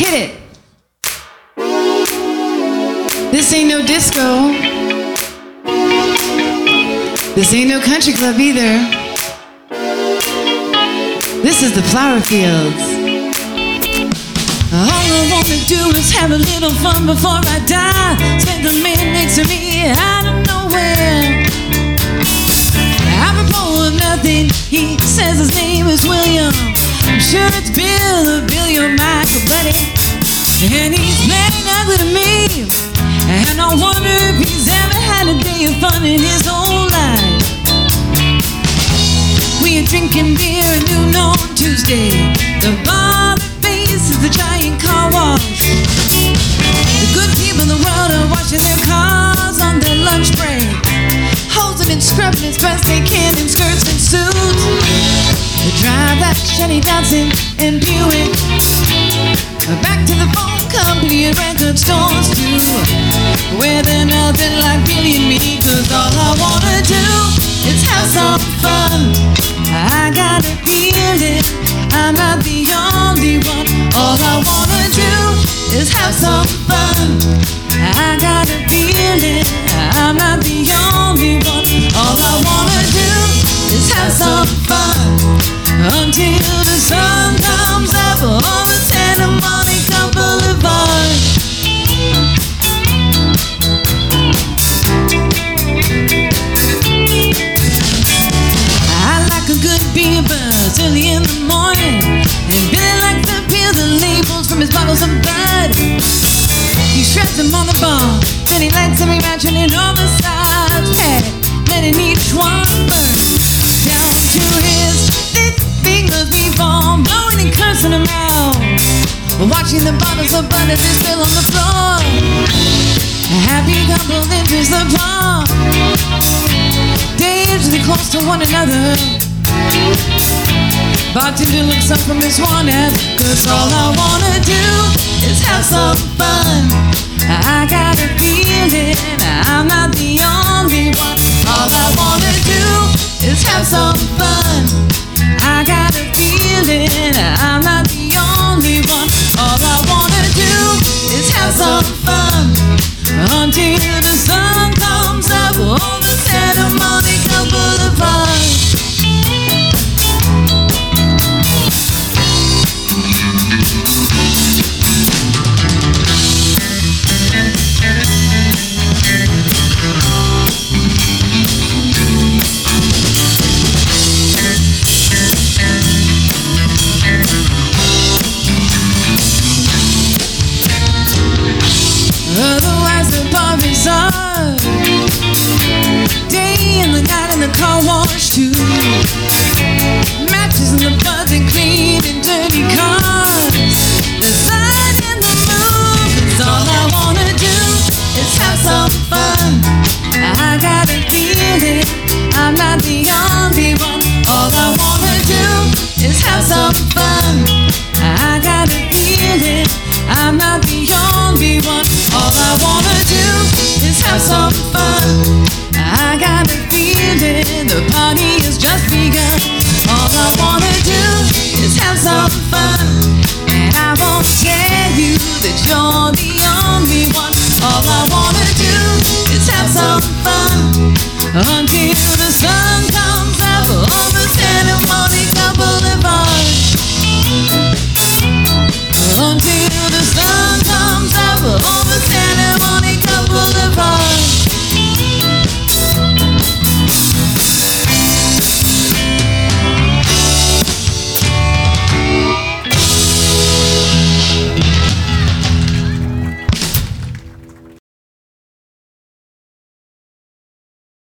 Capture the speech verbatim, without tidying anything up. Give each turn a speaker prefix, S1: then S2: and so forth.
S1: hit it. This ain't no disco. This ain't no country club either. This is the flower fields. All I wanna do is have a little fun before I die. Spend a minute next to me out of nowhere. Apropos of nothing, he says his name is William. I'm sure it's Bill or Billy or Michael, buddy. And he's playing ugly to me. And I wonder if he's ever had a day of fun in his whole life. We are drinking beer at noon on Tuesday. The bar that faces the giant car wash. The good people in the world are washing their cars on their lunch break, hosing and scrubbing as best they can in skirts and suits. They drive that Chevy Johnson and Buick back to the phone company and record stores too, where they're nothing like Billy and me. Cause all I wanna do is have some fun. I got a feeling I'm not the only one. All I wanna do is have some fun. I got a feeling I'm not the only one. All I wanna do is have some fun until the sun comes up on the Santa Monica Boulevard. I like a good beer buzz early in the morning, and Billy likes to peel the labels from his bottles of Bud. He shreds them on the bar, then he lights them, imagining an oversized pack, letting each one burn down to his thick fingers before blowing and cursing them out, watching the bottles of Bud as they spill on the floor. A happy couple enters the bar, dangerously close to one another. Bartender looks up from his one ad, cause all I wanna do is have some fun. I got a feeling I'm not the only one. All I wanna do is have some fun. I got a feeling I'm not the only one. All I wanna do is have some fun until the sun comes up on the Santa Monica Boulevard. Otherwise the bar is on, day and the night in the car wash too. Matches in the buds and clean and dirty cars. The sun and the moon, cause all I wanna do is have some fun. I got a feeling I'm not the only one. All I wanna do is have some fun. I got a feeling I'm not the only one. All I wanna do is have some fun. I got a feeling the party has just begun. All I wanna do is have some fun. And I won't tell you that you're the